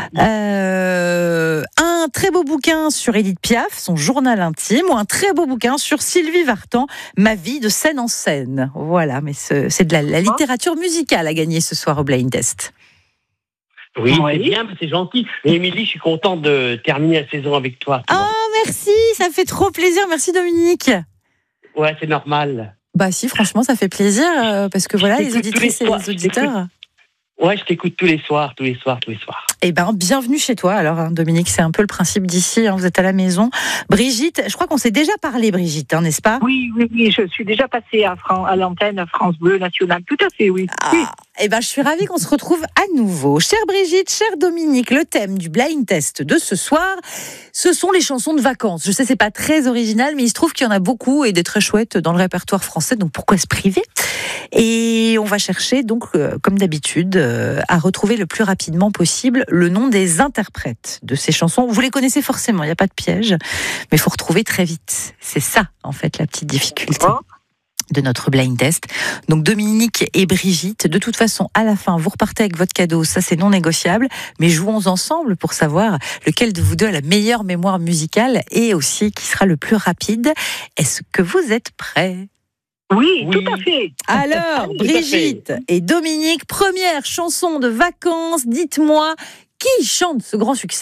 Speaker 1: Un très beau bouquin sur Édith Piaf, son journal intime, ou un très beau bouquin sur Sylvie Vartan, Ma vie de scène en scène. Voilà, mais c'est de la littérature musicale à gagner ce soir au blind test.
Speaker 12: Oui, c'est bien, c'est gentil. Et Émilie, je suis contente de terminer la saison avec toi.
Speaker 1: Merci, ça fait trop plaisir. Merci Dominique.
Speaker 12: Ouais, c'est normal.
Speaker 1: Bah si, franchement, ça fait plaisir parce que voilà, les auditrices et les auditeurs.
Speaker 12: Ouais, je t'écoute tous les soirs.
Speaker 1: Eh ben, bienvenue chez toi. Alors, Dominique, c'est un peu le principe d'ici. Vous êtes à la maison. Brigitte, je crois qu'on s'est déjà parlé, Brigitte, n'est-ce pas ?
Speaker 11: Oui, je suis déjà passée à l'antenne France Bleu Nationale. Tout à fait, oui.
Speaker 1: Eh ben, je suis ravie qu'on se retrouve à nouveau. Chère Brigitte, cher Dominique, le thème du blind test de ce soir, ce sont les chansons de vacances. Je sais, c'est pas très original, mais il se trouve qu'il y en a beaucoup et des très chouettes dans le répertoire français. Donc, pourquoi se priver ? Et on va chercher, donc, comme d'habitude, à retrouver le plus rapidement possible le nom des interprètes de ces chansons. Vous les connaissez forcément, il n'y a pas de piège, mais il faut retrouver très vite. C'est ça, en fait, la petite difficulté de notre blind test. Donc Dominique et Brigitte, de toute façon, à la fin, vous repartez avec votre cadeau, ça c'est non négociable, mais jouons ensemble pour savoir lequel de vous deux a la meilleure mémoire musicale et aussi qui sera le plus rapide. Est-ce que vous êtes prêts ?
Speaker 11: Oui, tout à fait.
Speaker 1: Alors, Brigitte et Dominique, première chanson de vacances, dites-moi, qui chante ce grand succès ?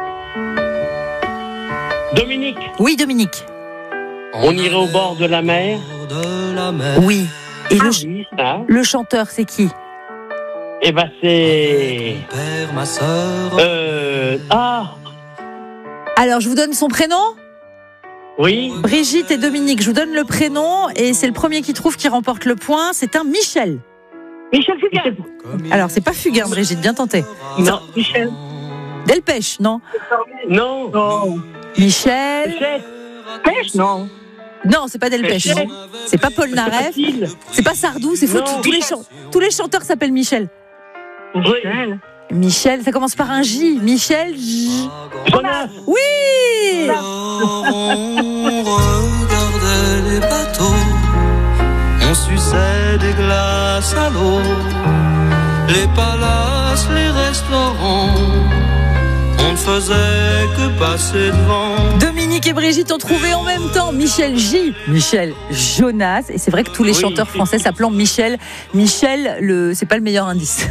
Speaker 12: Dominique.
Speaker 1: Oui, Dominique.
Speaker 12: On irait au bord de la mer.
Speaker 1: Oui. Et le chanteur, c'est qui ?
Speaker 12: Eh ben, c'est...
Speaker 8: Père, ma sœur.
Speaker 1: Alors, je vous donne son prénom ?
Speaker 12: Oui.
Speaker 1: Brigitte et Dominique, je vous donne le prénom et c'est le premier qui trouve qui remporte le point. C'est un Michel.
Speaker 11: Michel Fugain.
Speaker 1: Alors, c'est pas Fugain, Brigitte, bien tenté.
Speaker 12: Non,
Speaker 11: Michel.
Speaker 1: Delpech, non ?
Speaker 12: Non.
Speaker 1: Michel.
Speaker 11: Pêche, non.
Speaker 1: Non, c'est pas Delpech. C'est pas Paul Naref. C'est pas Sardou. C'est fou. Tous les chanteurs s'appellent Michel.
Speaker 11: Michel.
Speaker 1: Michel, ça commence par un J. Michel.
Speaker 12: Jonas.
Speaker 1: Oui.
Speaker 8: On regardait les bateaux, on suçait des glaces à l'eau, les palaces, les restaurants, on ne faisait que passer devant.
Speaker 1: Dominique et Brigitte ont trouvé en même temps Michel J, Michel Jonas. Et c'est vrai que tous les chanteurs français s'appelant Michel. Michel, c'est pas le meilleur indice.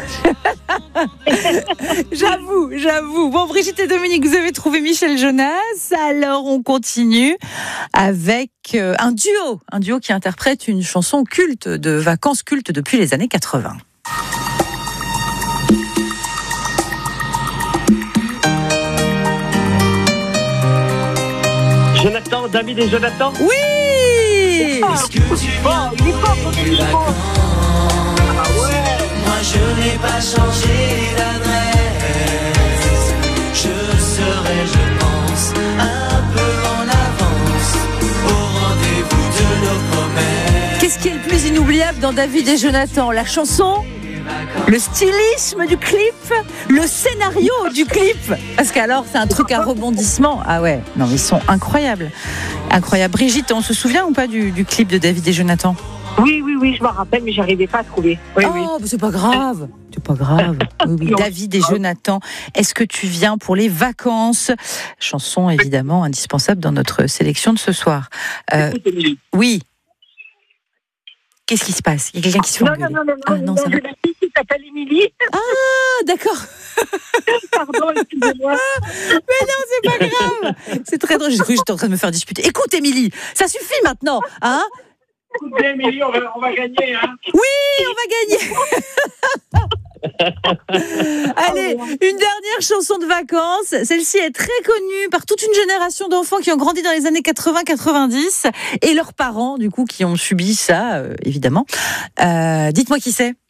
Speaker 1: J'avoue. Bon, Brigitte et Dominique, vous avez trouvé Michel Jonas. Alors, on continue avec un duo qui interprète une chanson culte de vacances culte depuis les années 80.
Speaker 12: Jonathan, David et Jonathan.
Speaker 1: Oui.
Speaker 8: Est-ce que tu moi je n'ai pas changé d'adresse. Je serai, je pense, un peu en avance au rendez-vous de nos promesses.
Speaker 1: Qu'est-ce qui est le plus inoubliable dans David et Jonathan ? La chanson ? Le stylisme du clip, le scénario du clip. Parce qu'alors, c'est un truc à rebondissement. Ah ouais, non mais ils sont incroyables. Incroyable. Brigitte, on se souvient ou pas du clip de David et Jonathan ?
Speaker 11: Oui, je me rappelle, mais j'arrivais pas à trouver. Oui.
Speaker 1: Mais c'est pas grave. C'est pas grave. Oui. David et Jonathan, est-ce que tu viens pour les vacances ? Chanson évidemment indispensable dans notre sélection de ce soir. Oui. Qu'est-ce qui se passe ? Il y a quelqu'un qui se fait engueuler.
Speaker 11: Non, c'est la fille qui s'appelle Émilie.
Speaker 1: Ah, d'accord.
Speaker 11: Pardon, excusez-moi.
Speaker 1: Mais non, c'est pas grave. C'est très drôle. J'ai cru que j'étais en train de me faire disputer. Écoute, Émilie, ça suffit maintenant, hein ?
Speaker 12: Écoutez, Émilie, on va gagner, hein ?
Speaker 1: Oui, on va gagner. Allez, une dernière chanson de vacances. Celle-ci est très connue par toute une génération d'enfants qui ont grandi dans les années 80-90 et leurs parents, du coup, qui ont subi ça, évidemment. Dites-moi qui c'est.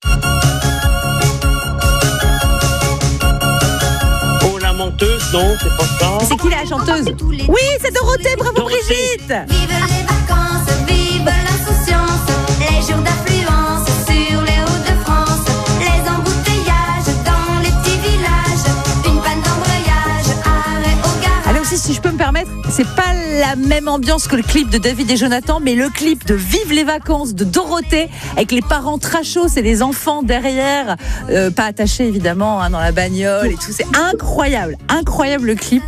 Speaker 12: Oh, la menteuse, non, c'est pas ça.
Speaker 1: C'est qui la chanteuse ? Oui, c'est Dorothée, bravo Brigitte.
Speaker 5: Vive les vacances, vive l'insouciance, les jours d'affluence sur les Hauts-de-France, les embouteillages dans les petits villages, une panne d'embrayage, arrêt au garage.
Speaker 1: Allez aussi, si je peux me permettre, c'est pas la même ambiance que le clip de David et Jonathan, mais le clip de Vive les vacances de Dorothée, avec les parents trashos et les enfants derrière, pas attachés évidemment, hein, dans la bagnole et tout. C'est incroyable le clip.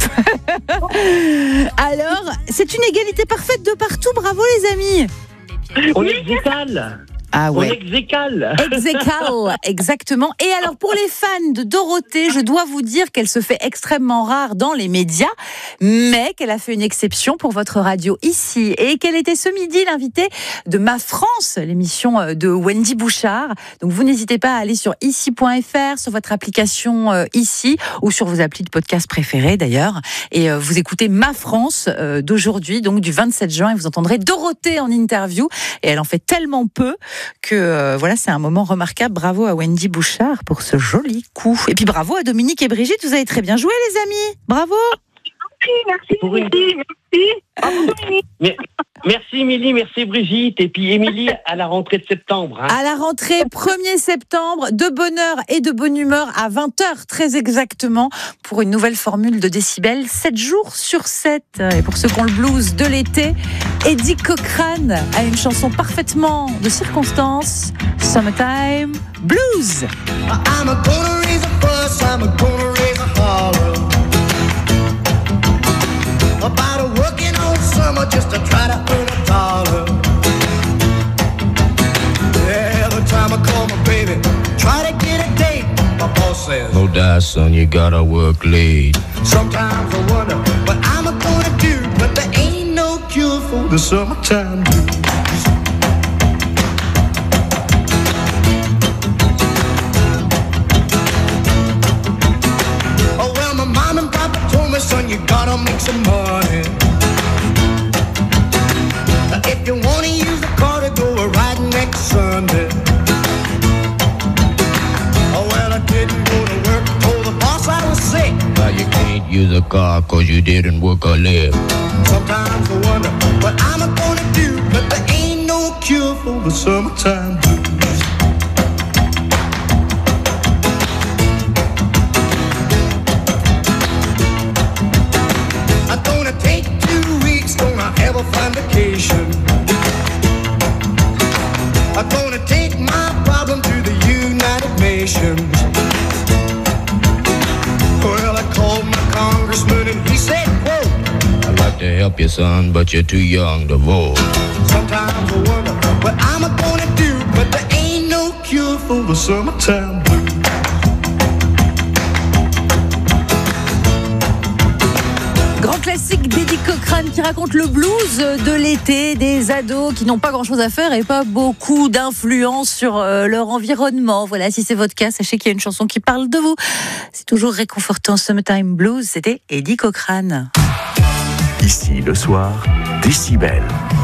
Speaker 1: Alors, c'est une égalité parfaite de partout. Bravo les amis.
Speaker 12: On est exécal.
Speaker 1: Ah ouais.
Speaker 12: On est exécal.
Speaker 1: Exécal, exactement. Et alors, pour les fans de Dorothée, je dois vous dire qu'elle se fait extrêmement rare dans les médias, mais qu'elle a fait une exception pour votre radio ici. Et qu'elle était ce midi l'invitée de Ma France, l'émission de Wendy Bouchard. Donc, vous n'hésitez pas à aller sur ici.fr, sur votre application ici, ou sur vos applis de podcast préférés d'ailleurs. Et vous écoutez Ma France d'aujourd'hui, donc du 27 juin, et vous entendrez Dorothée en interview. Et elle en fait tellement peu que voilà, c'est un moment remarquable. Bravo à Wendy Bouchard pour ce joli coup. Et puis bravo à Dominique et Brigitte, vous avez très bien joué les amis. Bravo.
Speaker 11: Merci.
Speaker 12: Merci Émilie, merci Brigitte. Et puis Émilie à la rentrée de septembre. Hein.
Speaker 1: À la rentrée 1er septembre, de bonne heure et de bonne humeur à 20h très exactement pour une nouvelle formule de décibels 7 jours sur 7. Et pour ceux qui ont le blues de l'été, Eddie Cochran a une chanson parfaitement de circonstance, Summertime Blues.
Speaker 13: I'm gonna raise a fuss, I'm gonna raise a holler about a working all summer just to try to earn a dollar. Yeah, every time I call my baby, try to get a date, my boss says, no doubt, son, you gotta work late. Sometimes I wonder what I'm gonna do, but there ain't no cure for the summertime blues. Son, you gotta make some money. If you wanna use a car to go a ride next Sunday. Oh, well, I didn't go to work, told the boss I was sick. Now you can't use a car cause you didn't work or live. Sometimes I wonder what I'm gonna do, but there ain't no cure for the summertime blues. Have a fun vacation. I'm gonna take my problem to the United Nations. Well, I called my congressman and he said, quote, I'd like to help you, son, but you're too young to vote. Sometimes I wonder what I'm gonna do, but there ain't no cure for the summertime blues.
Speaker 1: Grand classique d'Eddie Cochran qui raconte le blues de l'été, des ados qui n'ont pas grand-chose à faire et pas beaucoup d'influence sur leur environnement. Voilà, si c'est votre cas, sachez qu'il y a une chanson qui parle de vous. C'est toujours réconfortant. Summertime Blues, c'était Eddie Cochran.
Speaker 2: Ici, le soir, Décibel.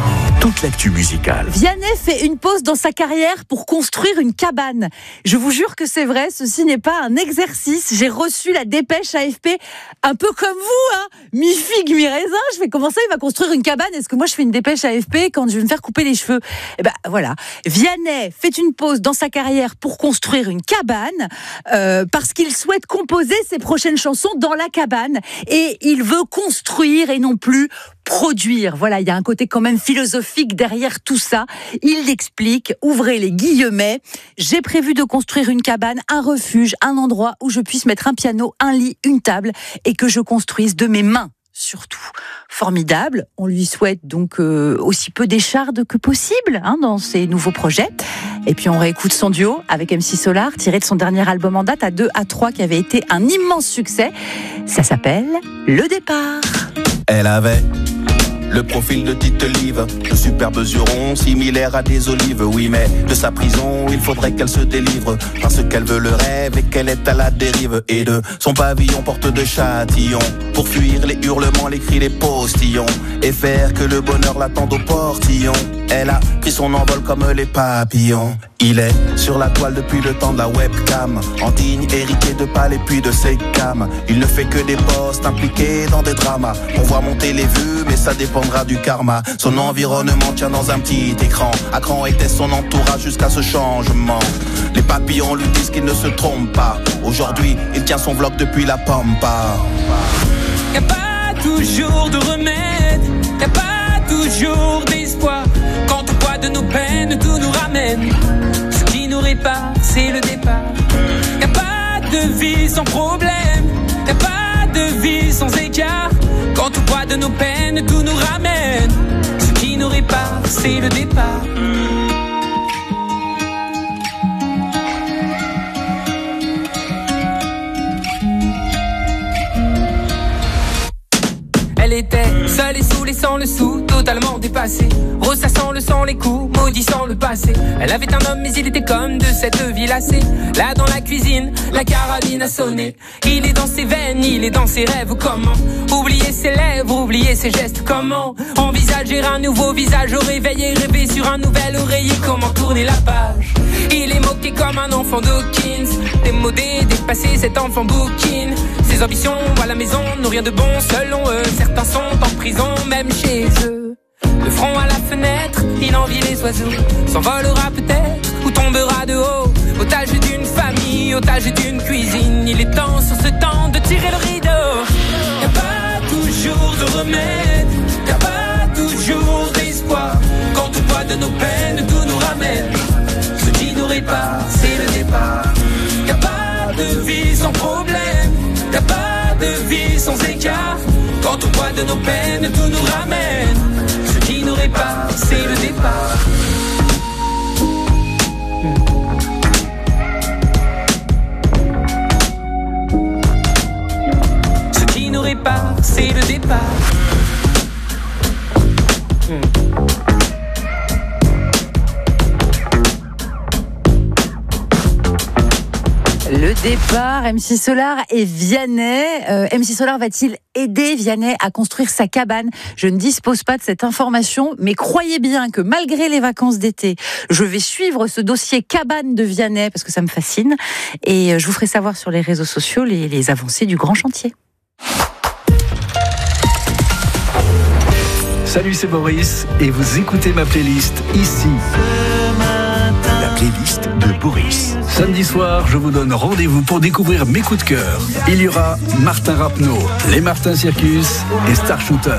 Speaker 2: toute l'actu musicale.
Speaker 1: Vianney fait une pause dans sa carrière pour construire une cabane. Je vous jure que c'est vrai, ceci n'est pas un exercice. J'ai reçu la dépêche AFP un peu comme vous, hein. Mi-figue, mi-raisin. Je fais comment ça, il va construire une cabane? Est-ce que moi je fais une dépêche AFP quand je vais me faire couper les cheveux? Eh ben voilà. Vianney fait une pause dans sa carrière pour construire une cabane parce qu'il souhaite composer ses prochaines chansons dans la cabane et il veut construire et non plus produire. Voilà, il y a un côté quand même philosophique derrière tout ça. Il l'explique, ouvrez les guillemets, j'ai prévu de construire une cabane, un refuge, un endroit où je puisse mettre un piano, un lit, une table et que je construise de mes mains. Surtout, formidable. On lui souhaite donc aussi peu d'échardes que possible dans ses nouveaux projets. Et puis on réécoute son duo avec MC Solar, tiré de son dernier album en date, à 2 à 3, qui avait été un immense succès. Ça s'appelle Le Départ.
Speaker 14: Elle avait le profil de Tite Live, de superbes jurons similaires à des olives. Oui, mais de sa prison, il faudrait qu'elle se délivre, parce qu'elle veut le rêve et qu'elle est à la dérive. Et de son pavillon porte de châtillon, pour fuir les hurlements, les cris, les postillons, et faire que le bonheur l'attende au portillon. Elle a pris son envol comme les papillons. Il est sur la toile depuis le temps de la webcam, en digne héritier de palais puis de ses cams. Il ne fait que des postes impliqués dans des dramas. On voit monter les vues, mais ça dépendra du karma. Son environnement tient dans un petit écran. À cran était son entourage jusqu'à ce changement. Les papillons lui disent qu'il ne se trompe pas. Aujourd'hui, il tient son vlog depuis la Pampa.
Speaker 15: Y'a pas toujours de remède, y'a pas toujours d'espoir. Quand au poids de nos peines, tout nous ramène. Ce qui nous répare, c'est le départ. Y'a pas de vie sans problème, y'a pas de vie sans écart. Quand au poids de nos peines, tout nous ramène. Ce qui nous répare, c'est le départ. Elle était seule et saoulée sans le sou, totalement dépassée, ressassant le sang, les coups, maudissant le passé. Elle avait un homme mais il était comme de cette vie lassée. Là dans la cuisine, la carabine a sonné. Il est dans ses veines, il est dans ses rêves. Comment oublier ses lèvres, oublier ses gestes? Comment envisager un nouveau visage au réveil et rêver sur un nouvel oreiller? Comment tourner la page? Il est moqué comme un enfant d'Hawkins, démodé, dépassé, cet enfant bouquine. Ses ambitions, à la maison, n'ont rien de bon selon eux. Certains sont en prison, même chez eux. Le front à la fenêtre, il envie les oiseaux. S'envolera peut-être, ou tombera de haut. Otage d'une famille, otage d'une cuisine. Il est temps sur ce temps de tirer le rideau. Y'a pas toujours de remède, y'a pas toujours d'espoir. Quand au poids de nos peines, tout nous ramène. Ce qui nous répare, c'est le départ. Y'a pas de vie sans problème, y'a pas de vie sans écart. Quand au poids de nos peines, tout nous ramène. Ce qui nous répare, c'est le départ. Ce qui nous répare, c'est le départ.
Speaker 1: Le départ, MC Solar et Vianney. MC Solar va-t-il aider Vianney à construire sa cabane? Je ne dispose pas de cette information, mais croyez bien que malgré les vacances d'été, je vais suivre ce dossier cabane de Vianney parce que ça me fascine. Et je vous ferai savoir sur les réseaux sociaux les avancées du grand chantier.
Speaker 2: Salut, c'est Boris et vous écoutez ma playlist ici. La playlist de Boris. Samedi soir, je vous donne rendez-vous pour découvrir mes coups de cœur. Il y aura Martin Rapneau, les Martin Circus et Star Shooter.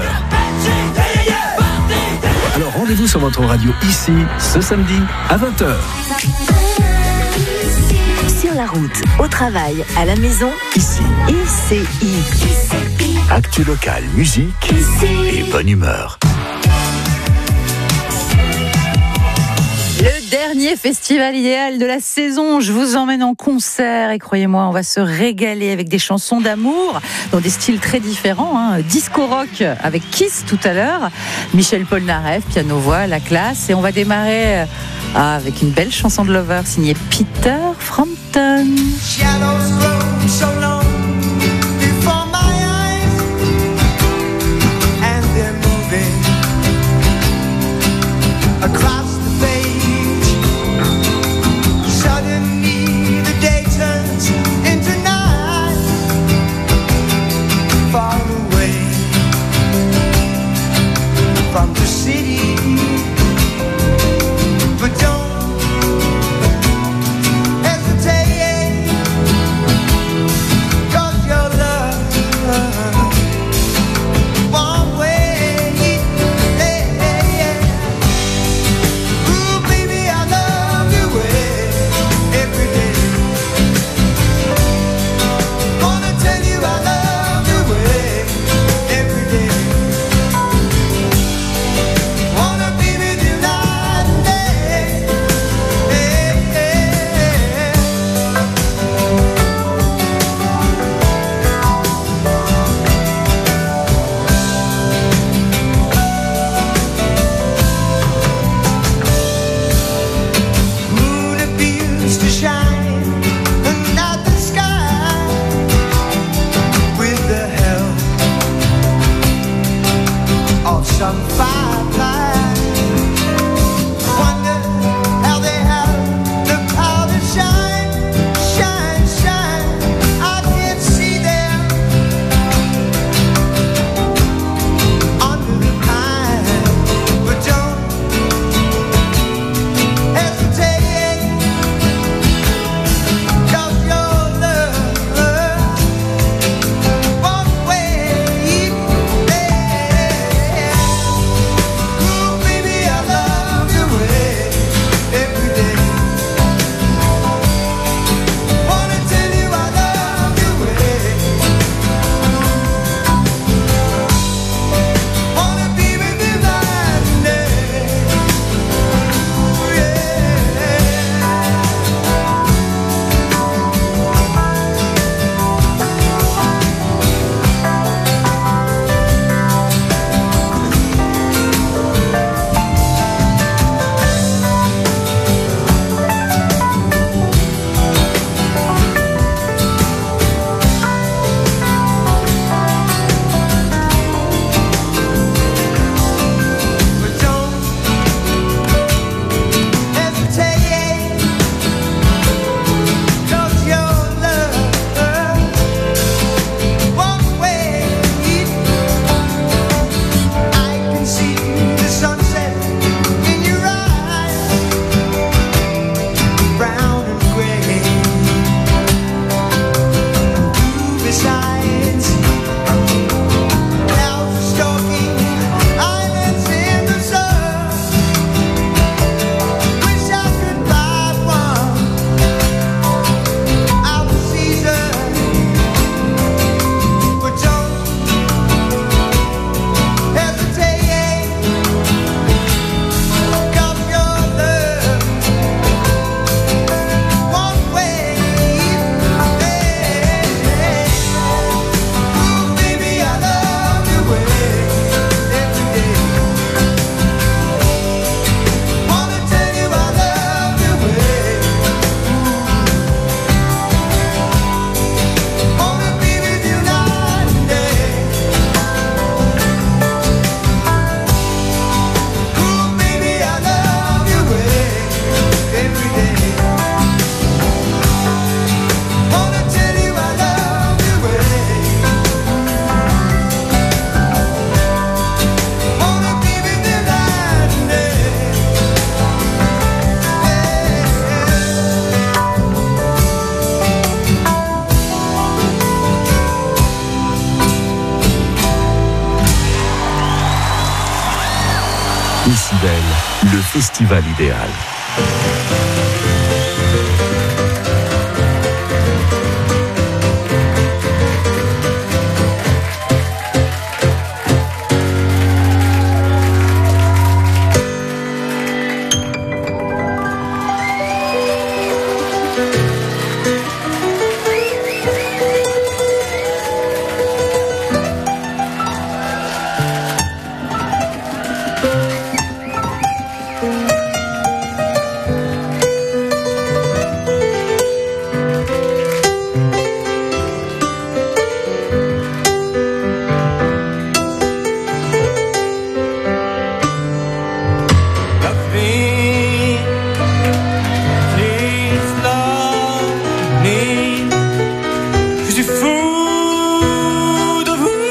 Speaker 2: Alors rendez-vous sur votre radio ici, ce samedi à 20h.
Speaker 3: Sur la route, au travail, à la maison,
Speaker 2: ici.
Speaker 3: ICI.
Speaker 2: Actu local, musique et bonne humeur.
Speaker 1: Le dernier festival idéal de la saison, je vous emmène en concert et croyez-moi, on va se régaler avec des chansons d'amour dans des styles très différents. Disco rock avec Kiss tout à l'heure, Michel Polnareff, piano-voix, la classe, et on va démarrer avec une belle chanson de Lover signée Peter Frampton.
Speaker 8: from 5 times. Wonder how they have the power to shine, shine, shine. I can see them under the pine, but don't hesitate, 'cause your love won't wait. Ooh, baby, I love your way every day. Wanna tell you I love your way. Wanna be with you night and day. Ooh, yeah. But don't hesitate, 'cause your love won't wait. I can see the sunset in your eyes, brown and gray. Besides, now stalking islands in the sun. Wish I could buy one out of season, but don't hesitate, 'cause your love won't wait. Ooh, baby, I love your way every day. Wanna tell you I love your way. Wanna be with you night and day. Ooh, baby, I love your way every day. Wanna tell you I love your way. Wanna be with you night and day.
Speaker 2: Décibel, le festival idéal.
Speaker 8: Love me, please love me. Je suis fou de vous.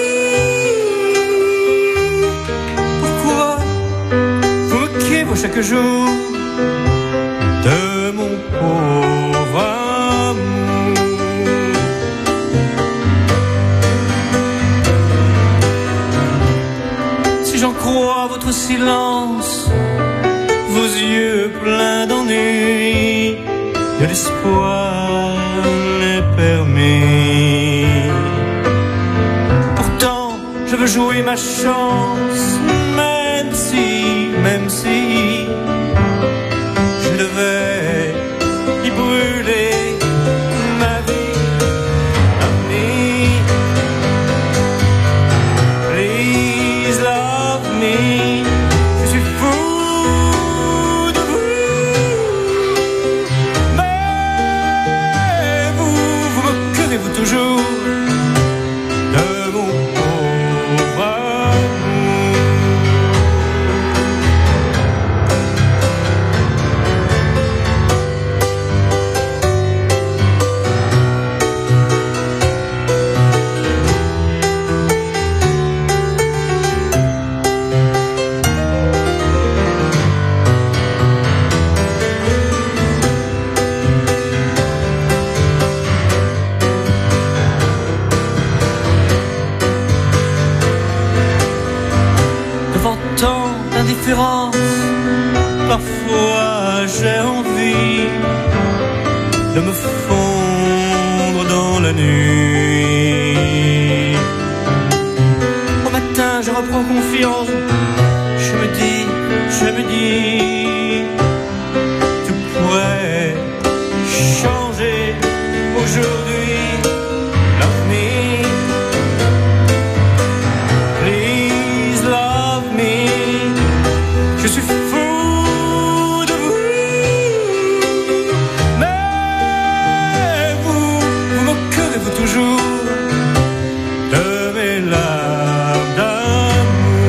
Speaker 8: Pourquoi vous moquez chaque jour de mon pauvre amour? Si j'en crois votre silence, vos yeux pleins d'ennui, de l'espoir n'est permis. Pourtant, je veux jouer ma chance, même si je devais y brûler ma vie. Love me, please love me. Je suis fou de vous, mais vous moquerez-vous toujours de mon pauvre amour?
Speaker 6: de me fondre dans la nuit. Au matin, je reprends confiance. Je me dis, tu pourrais changer aujourd'hui. Love me, please love me. Je suis fou de vous, mais vous moquerez-vous toujours de mes larmes d'amour.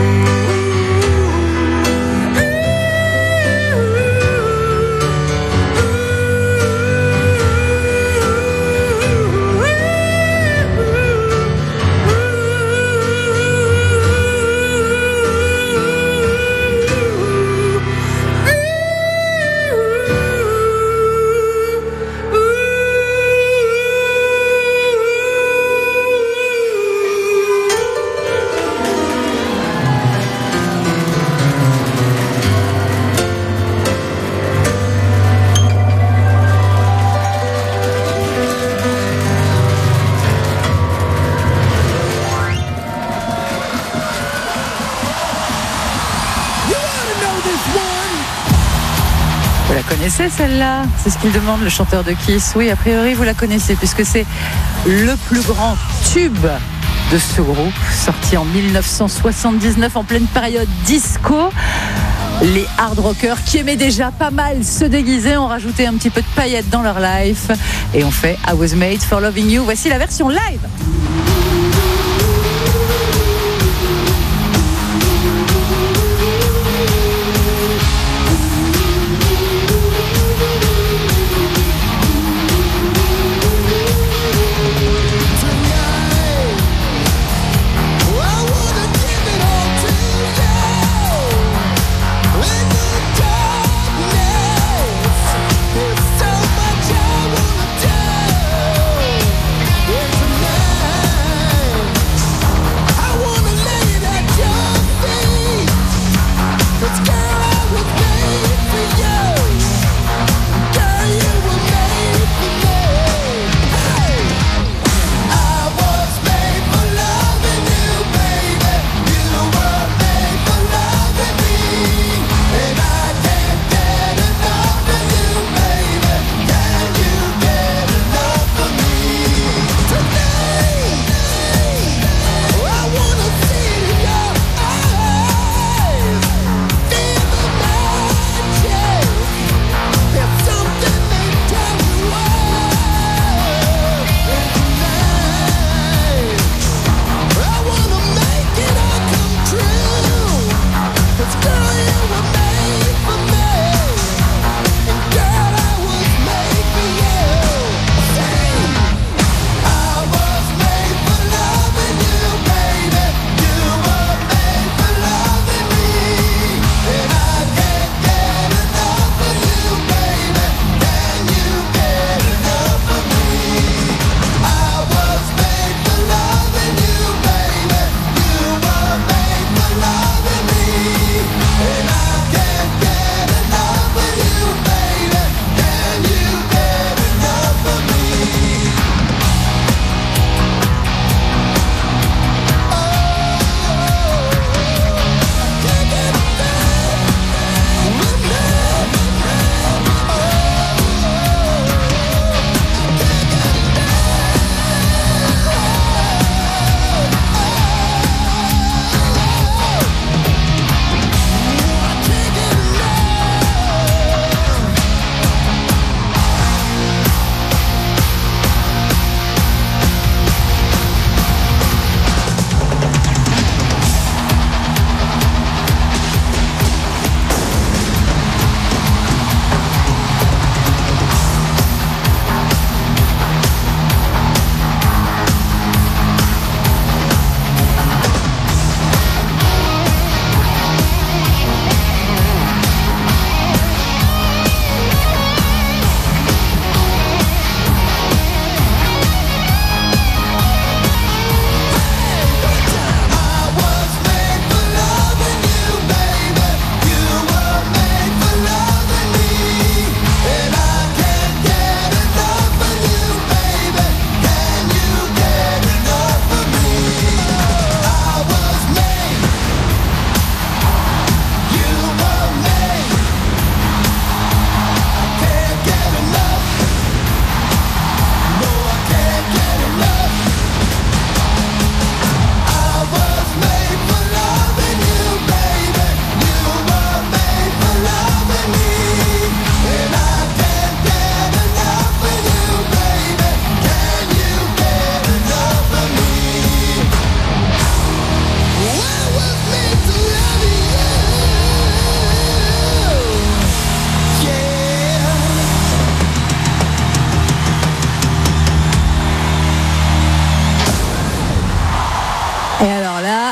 Speaker 1: Vous la connaissez celle-là? C'est ce qu'il demande, le chanteur de Kiss. Oui, a priori vous la connaissez puisque c'est le plus grand tube de ce groupe, sorti en 1979 en pleine période disco. Les hard rockers qui aimaient déjà pas mal se déguiser ont rajouté un petit peu de paillettes dans leur life et ont fait I Was Made for Loving You. Voici la version live.
Speaker 13: So much I wanna do.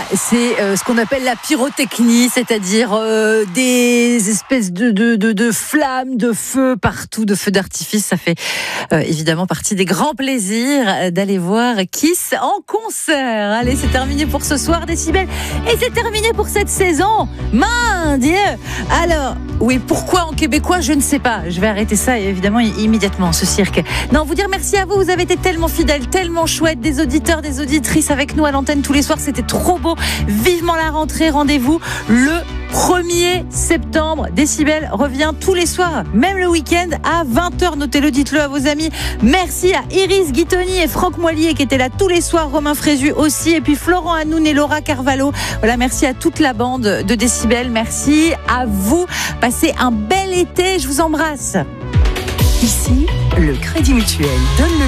Speaker 1: c'est ce qu'on appelle la pyrotechnie, c'est-à-dire des espèces de flammes, de feux partout, de feux d'artifice. Ça fait évidemment partie des grands plaisirs d'aller voir Kiss en concert. Allez, c'est terminé pour ce soir, Décibel. Et c'est terminé pour cette saison. Mon Dieu! Alors, oui, pourquoi en québécois, je ne sais pas. Je vais arrêter ça, évidemment, immédiatement, ce cirque. Non, vous dire merci à vous. Vous avez été tellement fidèles, tellement chouettes, des auditeurs, des auditrices avec nous à l'antenne tous les soirs. C'était trop beau. Vivement la rentrée. Rendez-vous le 1er septembre. Décibel revient tous les soirs, même le week-end à 20h. Notez-le, dites-le à vos amis. Merci à Iris Guitoni et Franck Moilier qui étaient là tous les soirs. Romain Fréjus aussi. Et puis Florent Hanoun et Laura Carvalho. Voilà, merci à toute la bande de Décibel. Merci à vous. Passez un bel été. Je vous embrasse.
Speaker 3: Ici, le Crédit Mutuel donne le